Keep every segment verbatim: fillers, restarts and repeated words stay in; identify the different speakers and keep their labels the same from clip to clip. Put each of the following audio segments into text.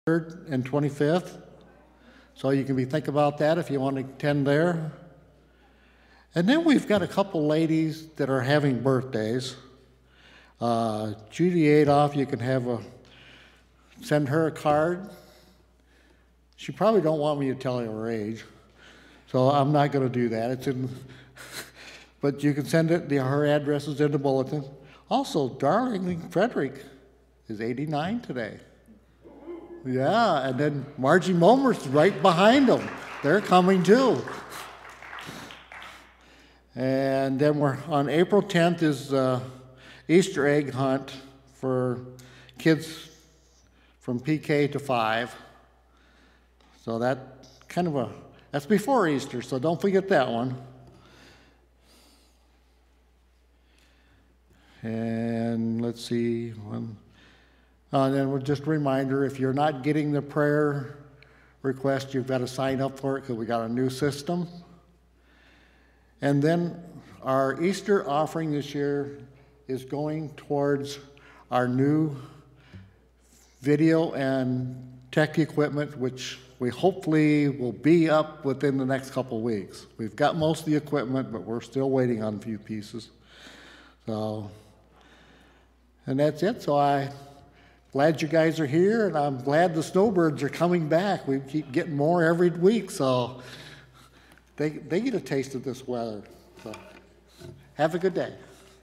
Speaker 1: third and twenty-fifth. So you can be think about that if you want to attend there. And then we've got a couple ladies that are having birthdays. Uh, Judy Adolph, you can have a, send her a card. She probably don't want me to tell her age, so I'm not going to do that. It's in, but you can send it, the, her address is in the bulletin. Also, darling Frederick is eighty-nine today. Yeah, and then Margie Momer's right behind them. They're coming too. And then we're on April tenth is uh, Easter egg hunt for kids from P K to five. So that kind of a, that's before Easter, so don't forget that one. And let's see, one, uh, and then just a reminder, if you're not getting the prayer request, you've got to sign up for it because we got a new system. And then our Easter offering this year is going towards our new video and tech equipment, which we hopefully will be up within the next couple of weeks. We've got most of the equipment, but we're still waiting on a few pieces. So, and that's it. So I'm glad you guys are here, and I'm glad the snowbirds are coming back. We keep getting more every week, so they, they get a taste of this weather. So have a good day.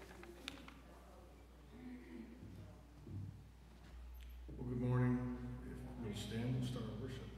Speaker 2: Well, good morning. We'll stand and start our worship.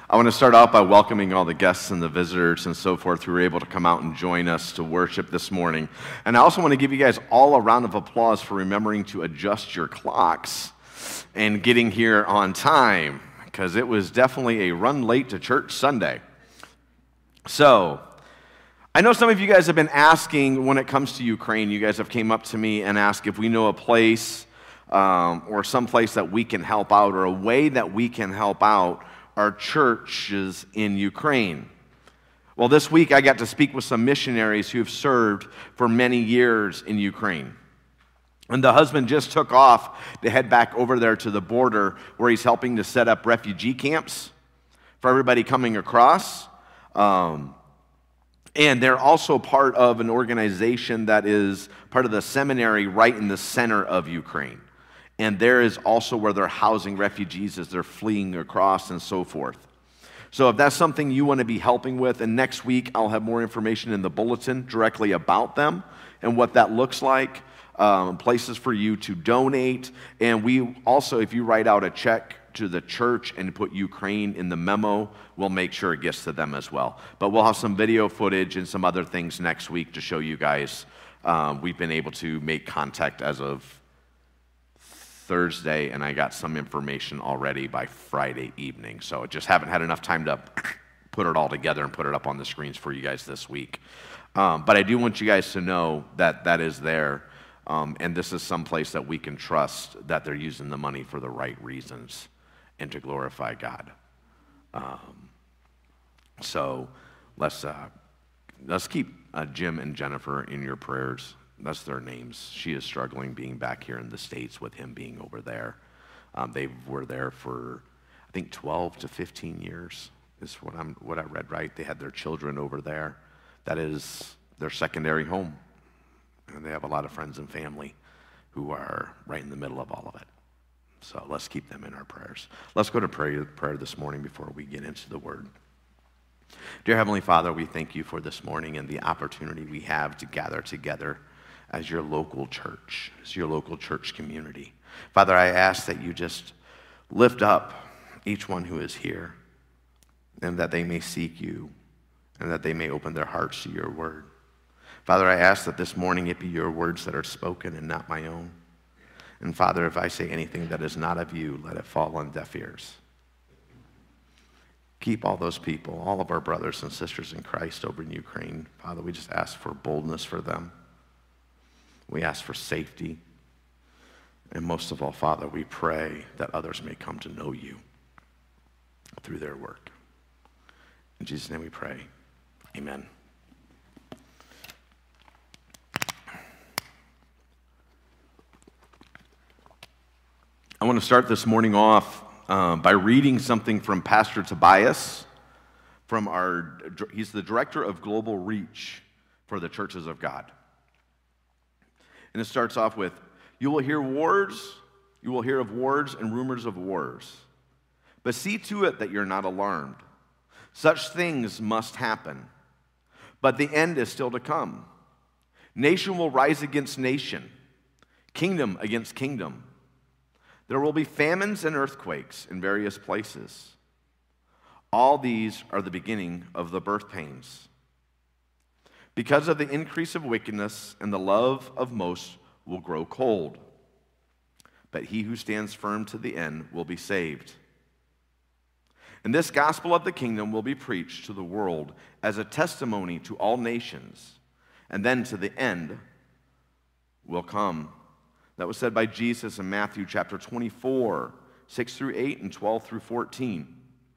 Speaker 3: I want to start out by welcoming all the guests and the visitors and so forth who were able to come out and join us to worship this morning. And I also want to give you guys all a round of applause for remembering to adjust your clocks and getting here on time, because it was definitely a run late to church Sunday. So, I know some of you guys have been asking when it comes to Ukraine. You guys have came up to me and asked if we know a place um, or some place that we can help out, or a way that we can help out our churches in Ukraine. Well, this week I got to speak with some missionaries who have served for many years in Ukraine. And the husband just took off to head back over there to the border, where he's helping to set up refugee camps for everybody coming across. Um, and they're also part of an organization that is part of the seminary right in the center of Ukraine. And there is also where they're housing refugees as they're fleeing across and so forth. So if that's something you want to be helping with, and next week I'll have more information in the bulletin directly about them and what that looks like, um, places for you to donate. And we also, if you write out a check to the church and put Ukraine in the memo, we'll make sure it gets to them as well. But we'll have some video footage and some other things next week to show you guys. Um, we've been able to make contact as of Thursday, and I got some information already by Friday evening. So I just haven't had enough time to put it all together and put it up on the screens for you guys this week. Um, but I do want you guys to know that that is there, um, and this is some place that we can trust that they're using the money for the right reasons and to glorify God. Um, so let's uh, let's keep uh, Jim and Jennifer in your prayers. That's their names. She is struggling being back here in the States with him being over there. Um, they were there for, I think, twelve to fifteen years is what I'm what I read right. They had their children over there. That is their secondary home. And they have a lot of friends and family who are right in the middle of all of it. So let's keep them in our prayers. Let's go to prayer, prayer this morning before we get into the Word. Dear Heavenly Father, we thank you for this morning and the opportunity we have to gather together as your local church, as your local church community. Father, I ask that you just lift up each one who is here, and that they may seek you, and that they may open their hearts to your word. Father, I ask that this morning it be your words that are spoken and not my own. And Father, if I say anything that is not of you, let it fall on deaf ears. Keep all those people, all of our brothers and sisters in Christ over in Ukraine. Father, we just ask for boldness for them. We ask for safety. And most of all, Father, we pray that others may come to know you through their work. In Jesus' name we pray. Amen. I want to start this morning off um, by reading something from Pastor Tobias. From our, he's the director of Global Reach for the Churches of God. And it starts off with, you will hear wars, you will hear of wars and rumors of wars. But see to it that you're not alarmed. Such things must happen. But the end is still to come. Nation will rise against nation, kingdom against kingdom. There will be famines and earthquakes in various places. All these are the beginning of the birth pains. Because of the increase of wickedness, and the love of most will grow cold. But he who stands firm to the end will be saved. And this gospel of the kingdom will be preached to the world as a testimony to all nations, and then to the end will come. That was said by Jesus in Matthew chapter twenty-four, six through eight, and twelve through fourteen.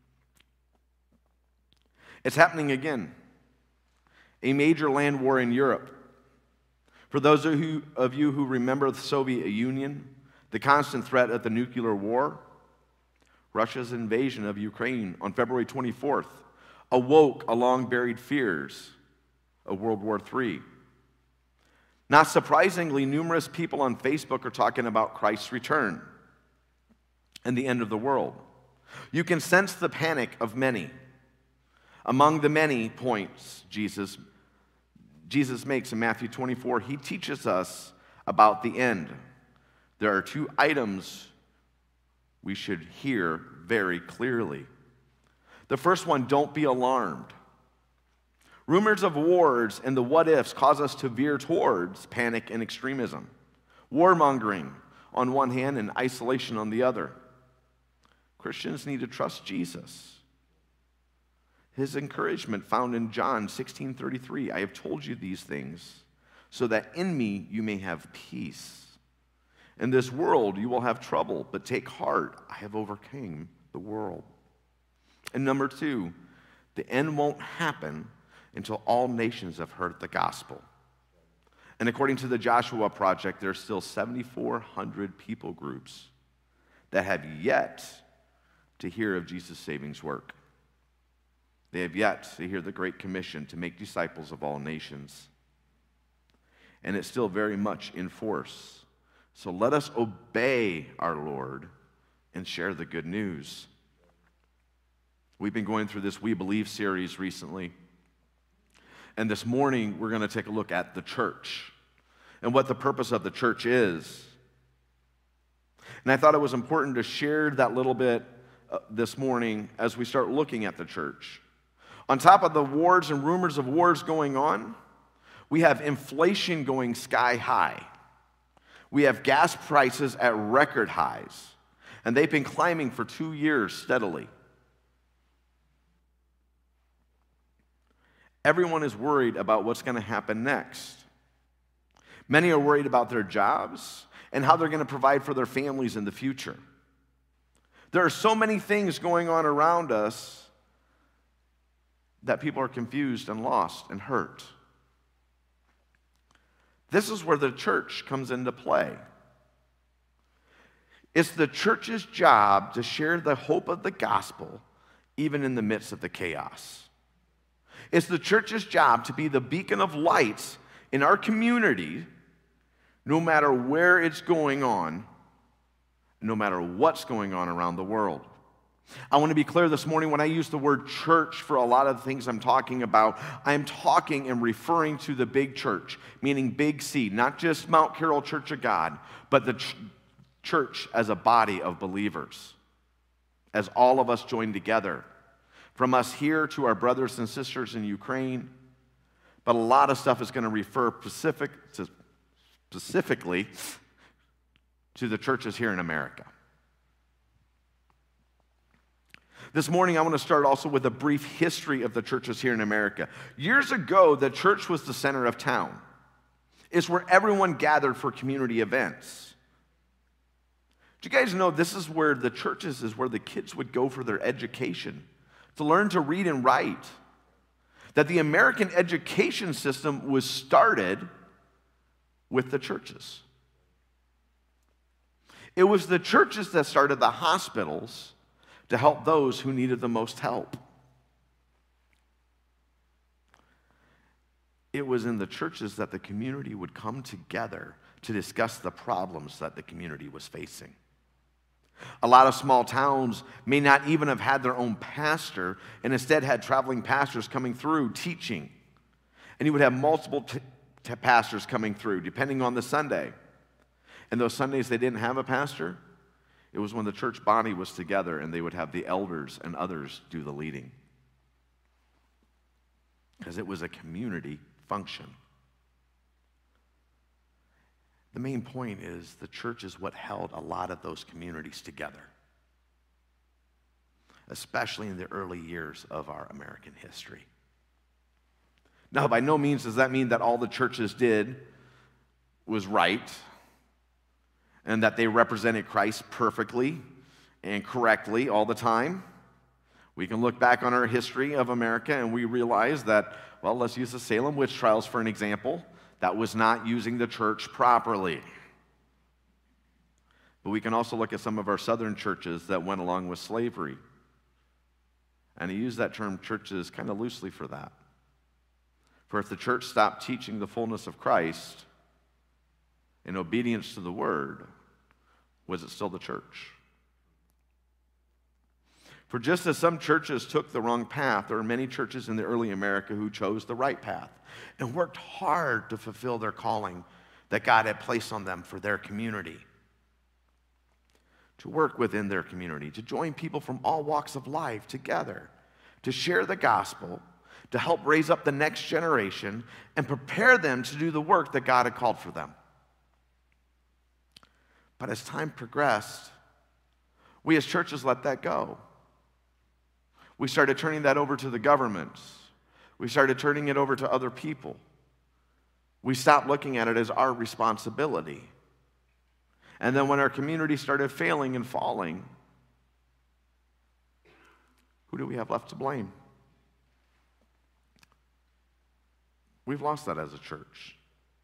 Speaker 3: It's happening again. A major land war in Europe. For those of you, of you who remember the Soviet Union, the constant threat of the nuclear war, Russia's invasion of Ukraine on February twenty-fourth awoke a long-buried fears of World War Three. Not surprisingly, numerous people on Facebook are talking about Christ's return and the end of the world. You can sense the panic of many. Among the many points Jesus, Jesus makes in Matthew twenty-four, he teaches us about the end. There are two items we should hear very clearly. The first one, don't be alarmed. Rumors of wars and the what ifs cause us to veer towards panic and extremism, warmongering on one hand and isolation on the other. Christians need to trust Jesus. His encouragement found in John sixteen thirty-three, I have told you these things so that in me you may have peace. In this world you will have trouble, but take heart, I have overcome the world. And number two, the end won't happen until all nations have heard the gospel. And according to the Joshua Project, there's still seven thousand four hundred people groups that have yet to hear of Jesus' saving work. They have yet to hear the Great Commission to make disciples of all nations. And it's still very much in force. So let us obey our Lord and share the good news. We've been going through this We Believe series recently. And this morning, we're going to take a look at the church and what the purpose of the church is. And I thought it was important to share that little bit uh, this morning as we start looking at the church. On top of the wars and rumors of wars going on, we have inflation going sky high. We have gas prices at record highs, and they've been climbing for two years steadily. Everyone is worried about what's going to happen next. Many are worried about their jobs and how they're going to provide for their families in the future. There are so many things going on around us that people are confused and lost and hurt. This is where the church comes into play. It's the church's job to share the hope of the gospel even in the midst of the chaos. It's the church's job to be the beacon of light in our community, no matter where it's going on, no matter what's going on around the world. I want to be clear this morning, when I use the word church for a lot of the things I'm talking about, I'm talking and referring to the big church, meaning big C, not just Mount Carroll Church of God, but the ch- church as a body of believers, as all of us join together. From us here to our brothers and sisters in Ukraine, but a lot of stuff is going to refer specific to, specifically to the churches here in America. This morning, I want to start also with a brief history of the churches here in America. Years ago, the church was the center of town. It's where everyone gathered for community events. Do you guys know this is where the churches is where the kids would go for their education, to learn to read and write? That the American education system was started with the churches. It was the churches that started the hospitals to help those who needed the most help. It was in the churches that the community would come together to discuss the problems that the community was facing. A lot of small towns may not even have had their own pastor, and instead had traveling pastors coming through teaching. And you would have multiple t- t- pastors coming through, depending on the Sunday. And those Sundays they didn't have a pastor, it was when the church body was together and they would have the elders and others do the leading. Because it was a community function. The main point is the church is what held a lot of those communities together, especially in the early years of our American history. Now, by no means does that mean that all the churches did was right and that they represented Christ perfectly and correctly all the time. We can look back on our history of America and we realize that, well, let's use the Salem witch trials for an example. That was not using the church properly. But we can also look at some of our southern churches that went along with slavery. And I use that term churches kind of loosely for that. For if the church stopped teaching the fullness of Christ in obedience to the word, was it still the church? For just as some churches took the wrong path, there are many churches in the early America who chose the right path and worked hard to fulfill their calling that God had placed on them for their community. To work within their community, to join people from all walks of life together, to share the gospel, to help raise up the next generation and prepare them to do the work that God had called for them. But as time progressed, we as churches let that go. We started turning that over to the government. We started turning it over to other people. We stopped looking at it as our responsibility. And then when our community started failing and falling, who do we have left to blame? We've lost that as a church,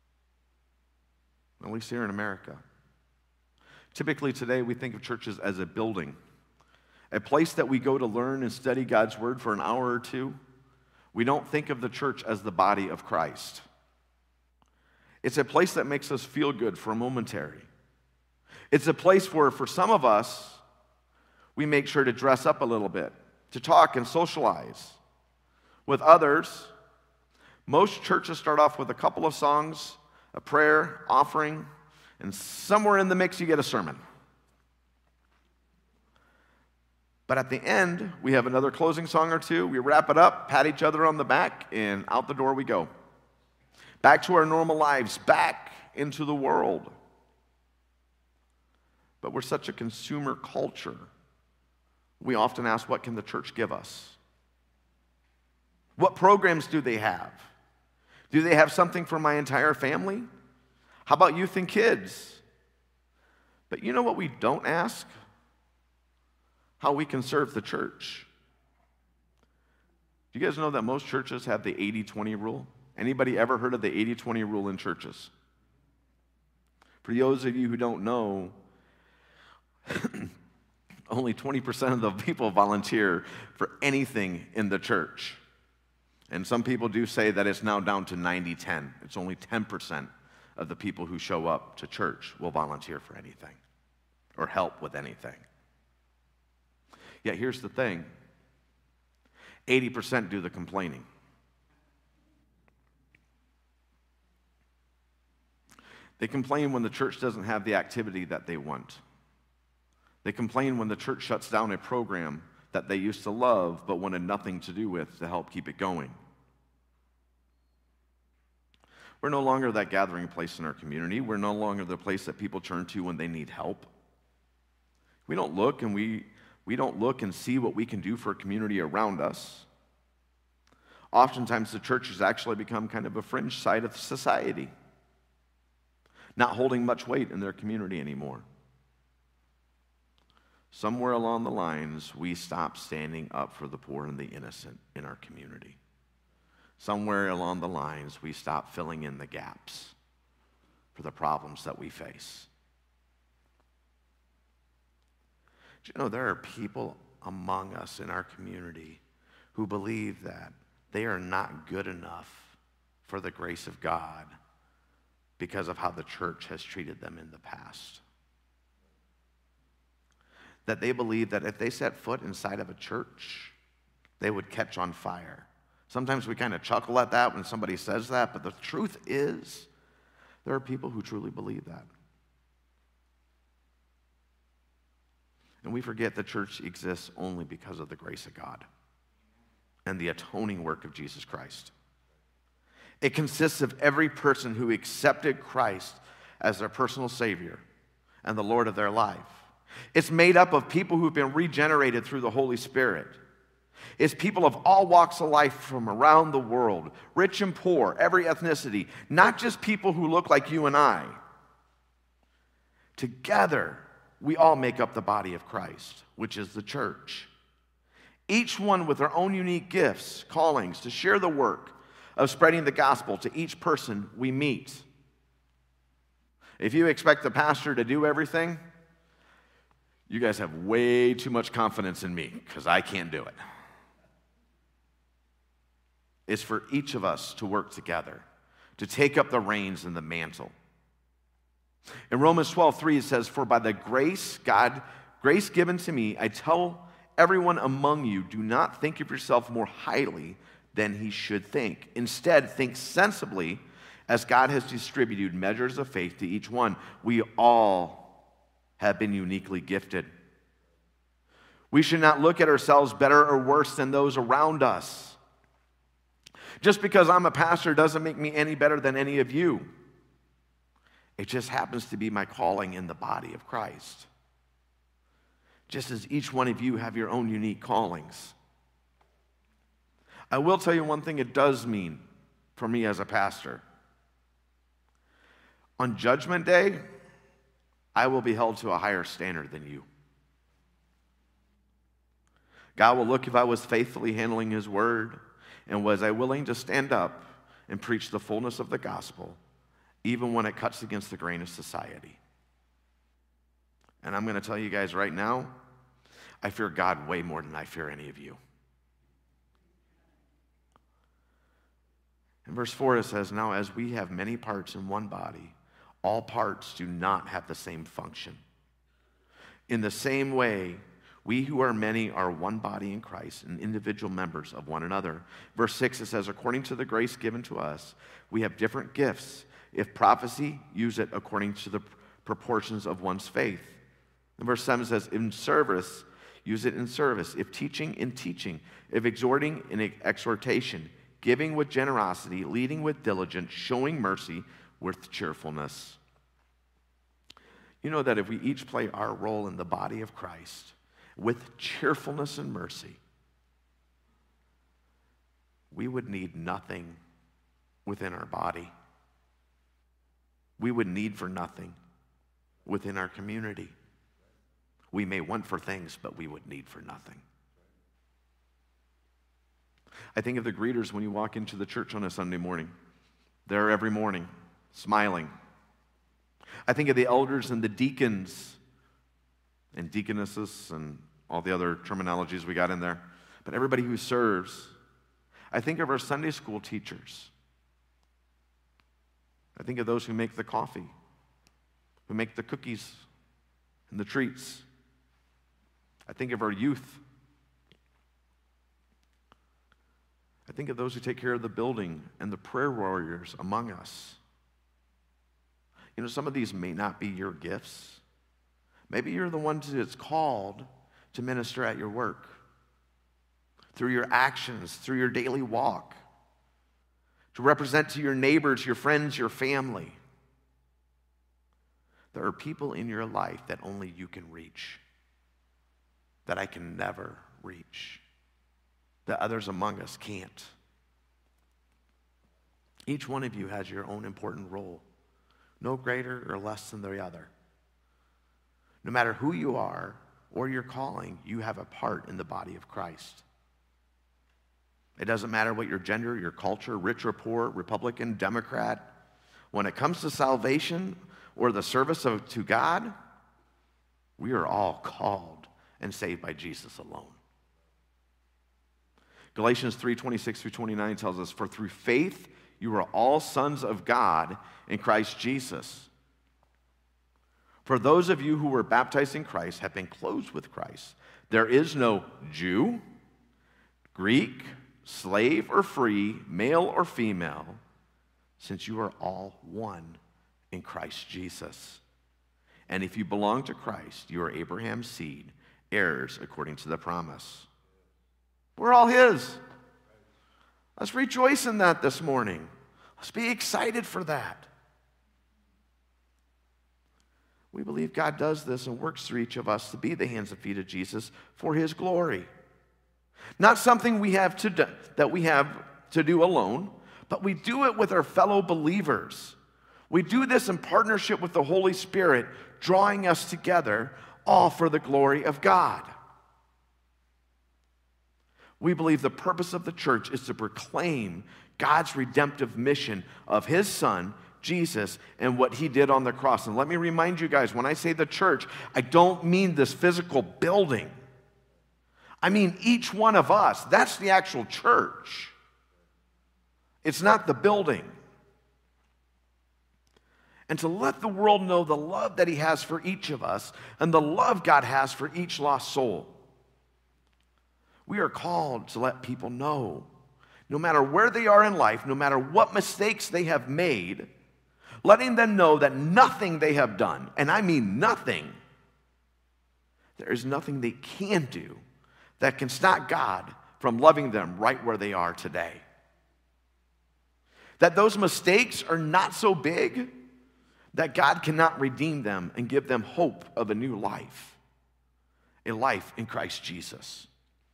Speaker 3: at least here in America. Typically today we think of churches as a building, a place that we go to learn and study God's word for an hour or two. We don't think of the church as the body of Christ. It's a place that makes us feel good for a momentary. It's a place where, for some of us, we make sure to dress up a little bit, to talk and socialize. With others, most churches start off with a couple of songs, a prayer, offering, and somewhere in the mix you get a sermon. But at the end, we have another closing song or two. We wrap it up, pat each other on the back, and out the door we go. Back to our normal lives, back into the world. But we're such a consumer culture. We often ask, what can the church give us? What programs do they have? Do they have something for my entire family? How about youth and kids? But you know what we don't ask? How we can serve the church. Do you guys know that most churches have the eighty twenty rule? Anybody ever heard of the eighty twenty rule in churches? For those of you who don't know, only twenty percent of the people volunteer for anything in the church. And some people do say that it's now down to ninety ten. It's only ten percent of the people who show up to church will volunteer for anything or help with anything. Yet here's the thing, eighty percent do the complaining. They complain when the church doesn't have the activity that they want. They complain when the church shuts down a program that they used to love but wanted nothing to do with to help keep it going. We're no longer that gathering place in our community. We're no longer the place that people turn to when they need help. We don't look and we, we don't look and see what we can do for a community around us. Oftentimes the church has actually become kind of a fringe side of society, not holding much weight in their community anymore. Somewhere along the lines, we stopped standing up for the poor and the innocent in our community. Somewhere along the lines, we stopped filling in the gaps for the problems that we face. Do you know there are people among us in our community who believe that they are not good enough for the grace of God because of how the church has treated them in the past? That they believe that if they set foot inside of a church, they would catch on fire. Sometimes we kind of chuckle at that when somebody says that, but the truth is, there are people who truly believe that. And we forget the church exists only because of the grace of God and the atoning work of Jesus Christ. It consists of every person who accepted Christ as their personal Savior and the Lord of their life. It's made up of people who've been regenerated through the Holy Spirit. It's people of all walks of life from around the world, rich and poor, every ethnicity, not just people who look like you and I. Together, we all make up the body of Christ, which is the church. Each one with their own unique gifts, callings to share the work of spreading the gospel to each person we meet. If you expect the pastor to do everything, you guys have way too much confidence in me because I can't do it. It's for each of us to work together, to take up the reins and the mantle. In Romans twelve three it says, "For by the grace God, grace given to me, I tell everyone among you, do not think of yourself more highly than he should think. Instead, think sensibly, as God has distributed measures of faith to each one. We all have been uniquely gifted. We should not look at ourselves better or worse than those around us. Just because I'm a pastor doesn't make me any better than any of you. It just happens to be my calling in the body of Christ. Just as each one of you have your own unique callings. I will tell you one thing it does mean for me as a pastor. On Judgment Day, I will be held to a higher standard than you. God will look if I was faithfully handling His word, and was I willing to stand up and preach the fullness of the gospel, even when it cuts against the grain of society. And I'm going to tell you guys right now, I fear God way more than I fear any of you. In verse four it says, now as we have many parts in one body, all parts do not have the same function. In the same way, we who are many are one body in Christ and individual members of one another. Verse six, it says, according to the grace given to us, we have different gifts. If prophecy, use it according to the proportions of one's faith. And verse seven says, in service, use it in service. If teaching, in teaching. If exhorting, in exhortation. Giving with generosity, leading with diligence, showing mercy with cheerfulness. You know that if we each play our role in the body of Christ with cheerfulness and mercy, we would need nothing within our body. We would need for nothing within our community. We may want for things, but we would need for nothing. I think of the greeters when you walk into the church on a Sunday morning. They're every morning, smiling. I think of the elders and the deacons and deaconesses and all the other terminologies we got in there. But everybody who serves. I think of our Sunday school teachers. I think of those who make the coffee, who make the cookies and the treats. I think of our youth. I think of those who take care of the building and the prayer warriors among us. You know, some of these may not be your gifts. Maybe you're the one that's called to minister at your work, through your actions, through your daily walk, to represent to your neighbors, your friends, your family. There are people in your life that only you can reach, that I can never reach, that others among us can't. Each one of you has your own important role, no greater or less than the other. No matter who you are or your calling, you have a part in the body of Christ. It doesn't matter what your gender, your culture, rich or poor, Republican, Democrat. When it comes to salvation or the service of, to God, we are all called and saved by Jesus alone. Galatians three twenty-six through twenty-nine tells us, for through faith you are all sons of God in Christ Jesus. For those of you who were baptized in Christ have been clothed with Christ. There is no Jew, Greek, slave or free, male or female, since you are all one in Christ Jesus. And if you belong to Christ, you are Abraham's seed, heirs according to the promise. We're all His. Let's rejoice in that this morning. Let's be excited for that. We believe God does this and works through each of us to be the hands and feet of Jesus for His glory. Not something we have to do, that we have to do alone, but we do it with our fellow believers. We do this in partnership with the Holy Spirit, drawing us together, all for the glory of God. We believe the purpose of the church is to proclaim God's redemptive mission of His Son, Jesus, and what He did on the cross. And let me remind you guys, when I say the church, I don't mean this physical building. I mean each one of us. That's the actual church. It's not the building. And to let the world know the love that He has for each of us and the love God has for each lost soul. We are called to let people know, no matter where they are in life, no matter what mistakes they have made, letting them know that nothing they have done, and I mean nothing, there is nothing they can do that can stop God from loving them right where they are today. That those mistakes are not so big that God cannot redeem them and give them hope of a new life, a life in Christ Jesus.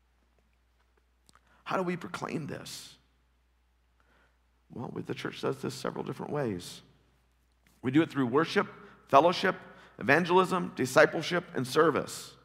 Speaker 3: How do we proclaim this? Well, the church does this several different ways. We do it through worship, fellowship, evangelism, discipleship, and service.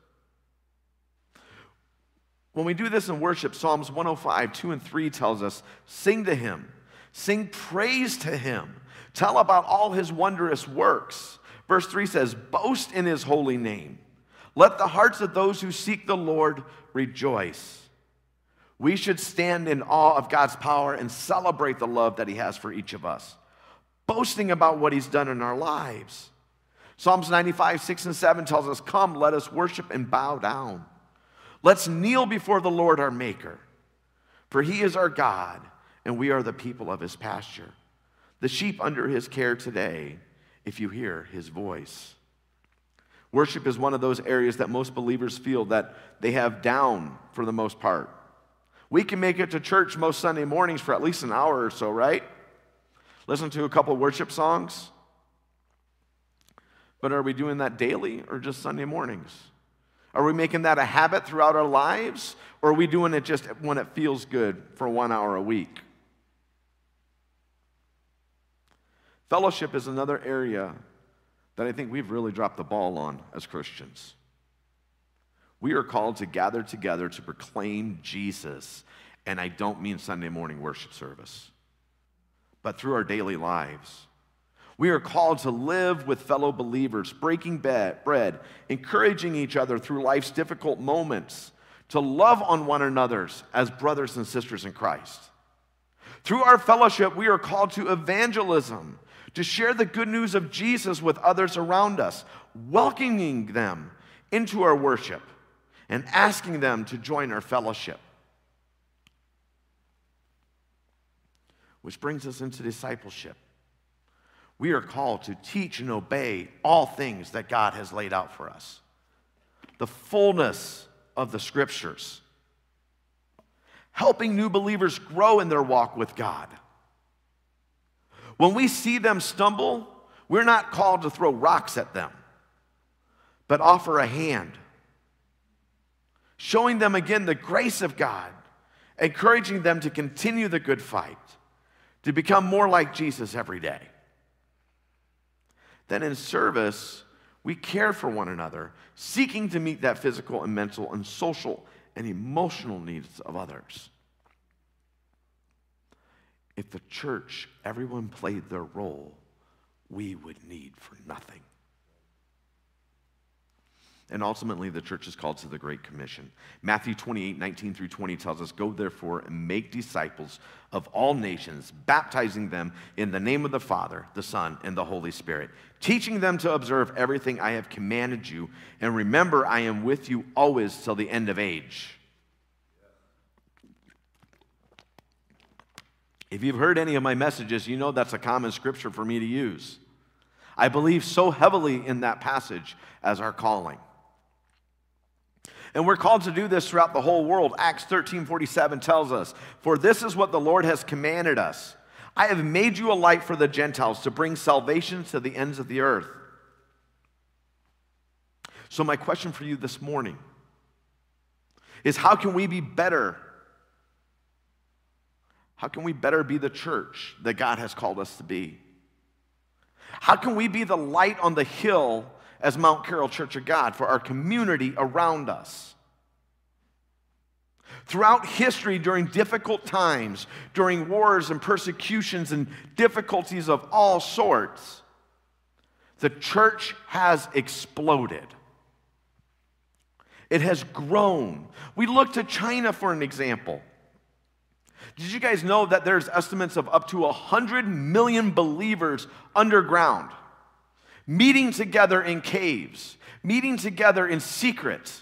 Speaker 3: When we do this in worship, Psalms one oh five, two and three tells us, sing to him, sing praise to him, tell about all his wondrous works. Verse three says, boast in his holy name. Let the hearts of those who seek the Lord rejoice. We should stand in awe of God's power and celebrate the love that he has for each of us, boasting about what he's done in our lives. Psalms ninety-five, six and seven tells us, come, let us worship and bow down. Let's kneel before the Lord our Maker, for he is our God, and we are the people of his pasture, the sheep under his care today, if you hear his voice. Worship is one of those areas that most believers feel that they have down for the most part. We can make it to church most Sunday mornings for at least an hour or so, right? Listen to a couple worship songs. But are we doing that daily or just Sunday mornings? Are we making that a habit throughout our lives? Or are we doing it just when it feels good for one hour a week? Fellowship is another area that I think we've really dropped the ball on as Christians. We are called to gather together to proclaim Jesus, and I don't mean Sunday morning worship service, but through our daily lives. We are called to live with fellow believers, breaking bread, encouraging each other through life's difficult moments, to love on one another as brothers and sisters in Christ. Through our fellowship, we are called to evangelism, to share the good news of Jesus with others around us, welcoming them into our worship and asking them to join our fellowship. Which brings us into discipleship. We are called to teach and obey all things that God has laid out for us. The fullness of the scriptures. Helping new believers grow in their walk with God. When we see them stumble, we're not called to throw rocks at them, but offer a hand. Showing them again the grace of God, encouraging them to continue the good fight, to become more like Jesus every day. Then in service, we care for one another, seeking to meet that physical and mental and social and emotional needs of others. If the church, everyone played their role, we would need for nothing. And ultimately, the church is called to the Great Commission. Matthew twenty-eight, nineteen through twenty tells us, go therefore and make disciples of all nations, baptizing them in the name of the Father, the Son, and the Holy Spirit, teaching them to observe everything I have commanded you, and remember, I am with you always till the end of age. If you've heard any of my messages, you know that's a common scripture for me to use. I believe so heavily in that passage as our calling. And we're called to do this throughout the whole world. Acts thirteen forty-seven tells us, for this is what the Lord has commanded us. I have made you a light for the Gentiles to bring salvation to the ends of the earth. So my question for you this morning is, how can we be better? How can we better be the church that God has called us to be? How can we be the light on the hill as Mount Carroll Church of God for our community around us? Throughout history, during difficult times, during wars and persecutions and difficulties of all sorts, the church has exploded. It has grown. We look to China for an example. Did you guys know that there's estimates of up to one hundred million believers underground, meeting together in caves, meeting together in secret,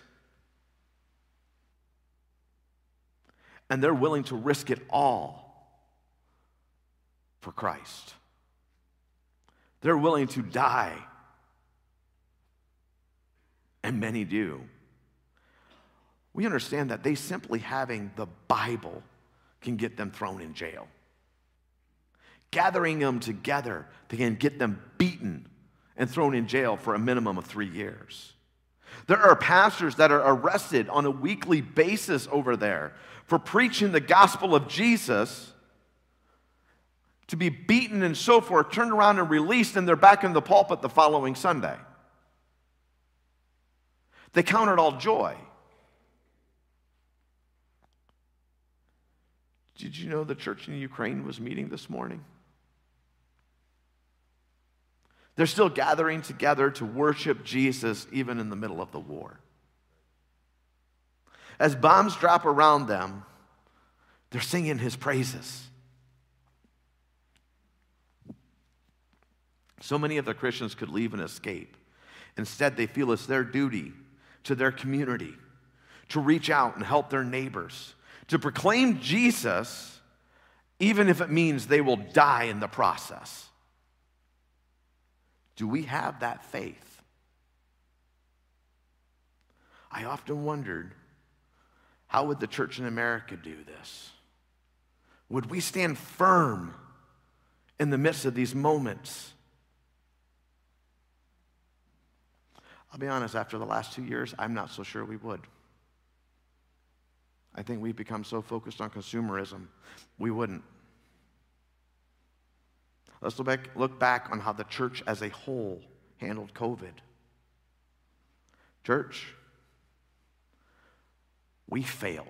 Speaker 3: and they're willing to risk it all for Christ? They're willing to die, and many do, We understand that they simply having the Bible can get them thrown in jail. Gathering them together, they can get them beaten and thrown in jail for a minimum of three years. There are pastors that are arrested on a weekly basis over there for preaching the gospel of Jesus, to be beaten and so forth, turned around and released, and they're back in the pulpit the following Sunday. They count it all joy. Did you know the church in Ukraine was meeting this morning? They're still gathering together to worship Jesus even in the middle of the war. As bombs drop around them, they're singing his praises. So many of the Christians could leave and escape. Instead, they feel it's their duty to their community to reach out and help their neighbors, to proclaim Jesus, even if it means they will die in the process. Do we have that faith? I often wondered, how would the church in America do this? Would we stand firm in the midst of these moments? I'll be honest, after the last two years, I'm not so sure we would. I think we've become so focused on consumerism, we wouldn't. Let's look back, look back on how the church as a whole handled COVID. Church, we failed.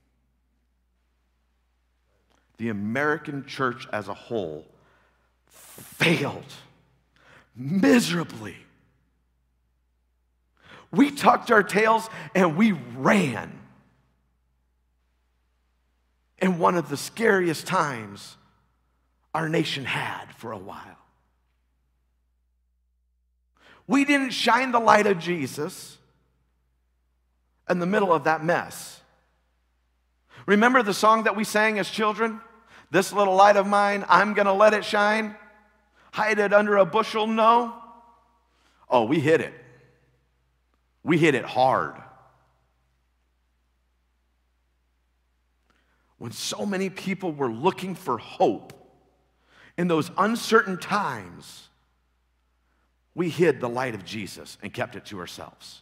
Speaker 3: The American church as a whole failed miserably. We tucked our tails and we ran in one of the scariest times our nation had for a while. We didn't shine the light of Jesus in the middle of that mess. Remember the song that we sang as children? This little light of mine, I'm gonna let it shine. Hide it under a bushel, no. Oh, we hit it. We hit it hard. When so many people were looking for hope in those uncertain times, we hid the light of Jesus and kept it to ourselves.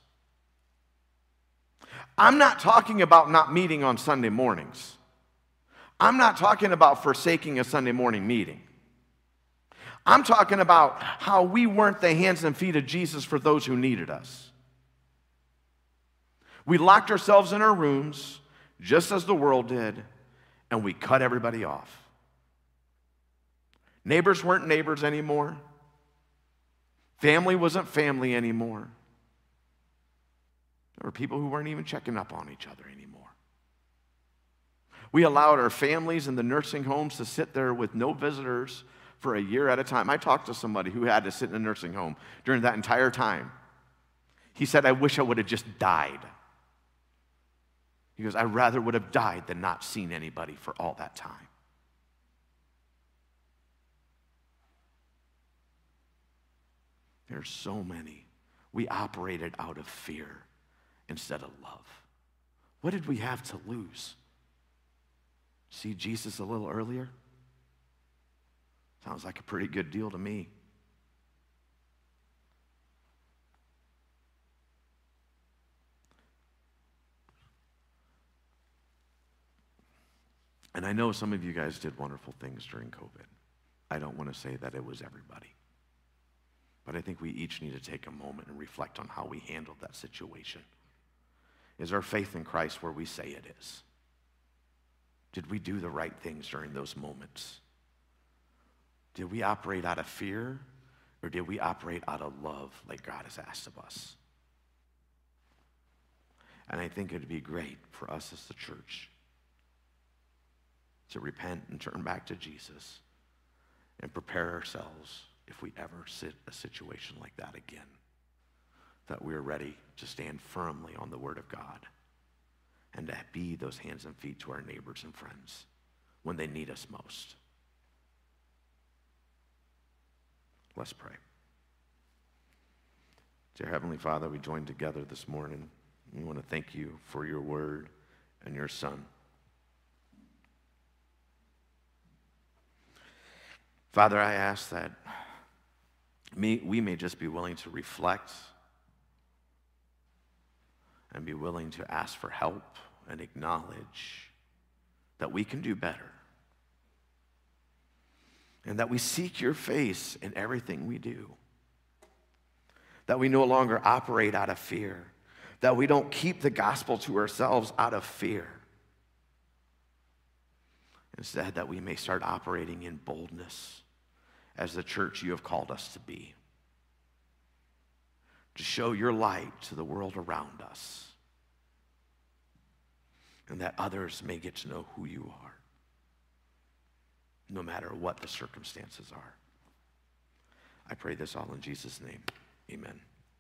Speaker 3: I'm not talking about not meeting on Sunday mornings. I'm not talking about forsaking a Sunday morning meeting. I'm talking about how we weren't the hands and feet of Jesus for those who needed us. We locked ourselves in our rooms, just as the world did, and we cut everybody off. Neighbors weren't neighbors anymore. Family wasn't family anymore. There were people who weren't even checking up on each other anymore. We allowed our families in the nursing homes to sit there with no visitors for a year at a time. I talked to somebody who had to sit in a nursing home during that entire time. He said, I wish I would have just died. He goes, I rather would have died than not seen anybody for all that time. There's so many. We operated out of fear instead of love. What did we have to lose? See Jesus a little earlier? Sounds like a pretty good deal to me. And I know some of you guys did wonderful things during COVID. I don't want to say that it was everybody. But I think we each need to take a moment and reflect on how we handled that situation. Is our faith in Christ where we say it is? Did we do the right things during those moments? Did we operate out of fear, or did we operate out of love like God has asked of us? And I think it would be great for us as the church to repent and turn back to Jesus and prepare ourselves if we ever sit a situation like that again, that we're ready to stand firmly on the Word of God and to be those hands and feet to our neighbors and friends when they need us most. Let's pray. Dear Heavenly Father, we join together this morning We want to thank you for your word and your Son. Father, I ask that me, we may just be willing to reflect and be willing to ask for help and acknowledge that we can do better. And that we seek your face in everything we do. That we no longer operate out of fear. That we don't keep the gospel to ourselves out of fear. Instead, that we may start operating in boldness as the church you have called us to be. To show your light to the world around us. And that others may get to know who you are. No matter what the circumstances are. I pray this all in Jesus' name. Amen.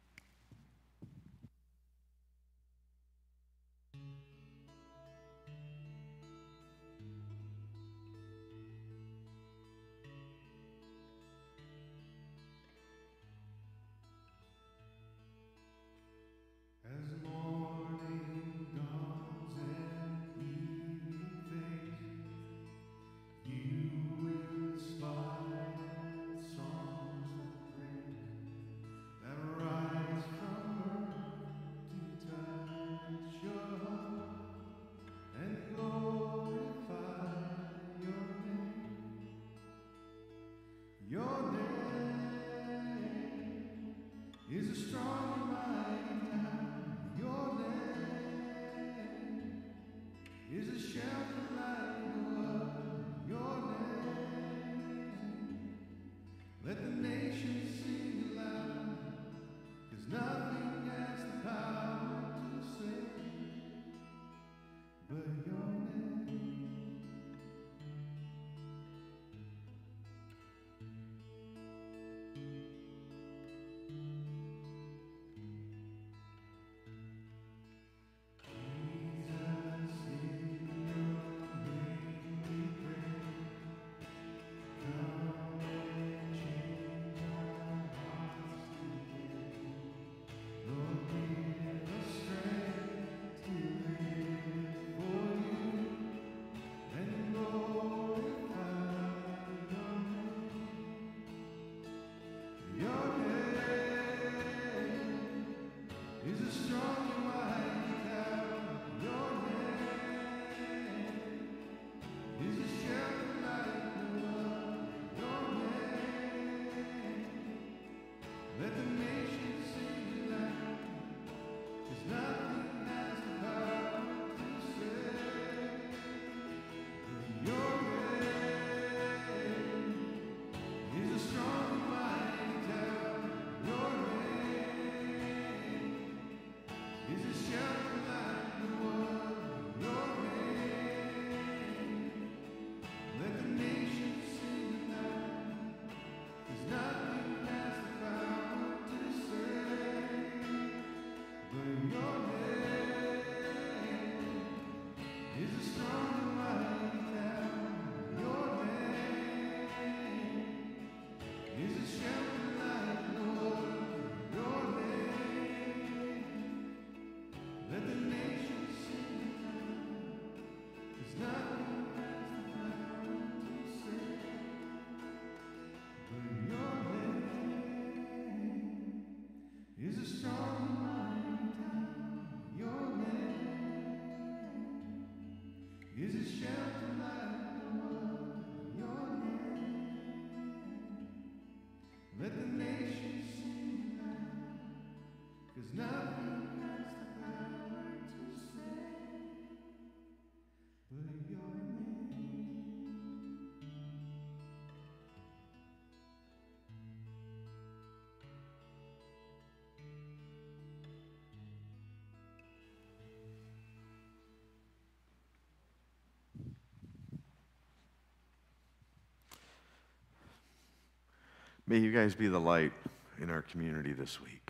Speaker 3: May you guys be the light in our community this week.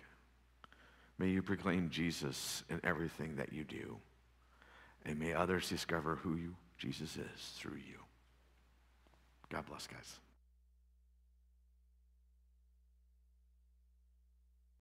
Speaker 3: May you proclaim Jesus in everything that you do. And may others discover who you, Jesus is through you. God bless, guys.